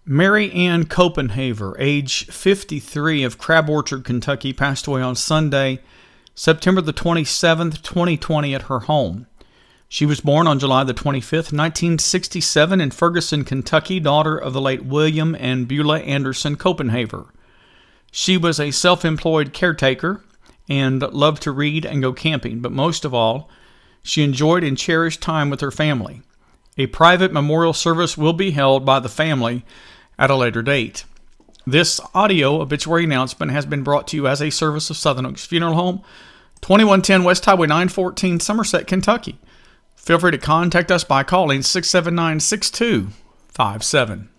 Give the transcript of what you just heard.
Mary Ann Copenhaver, age 53, of Crab Orchard, Kentucky, passed away on Sunday, September the 27th, 2020, at her home. She was born on July the 25th, 1967, in Ferguson, Kentucky, daughter of the late William and Beulah Anderson Copenhaver. She was a self-employed caretaker and loved to read and go camping, but most of all, she enjoyed and cherished time with her family. A private memorial service will be held by the family at a later date. This audio obituary announcement has been brought to you as a service of Southern Oaks Funeral Home, 2110 West Highway 914, Somerset, Kentucky. Feel free to contact us by calling 679-6257.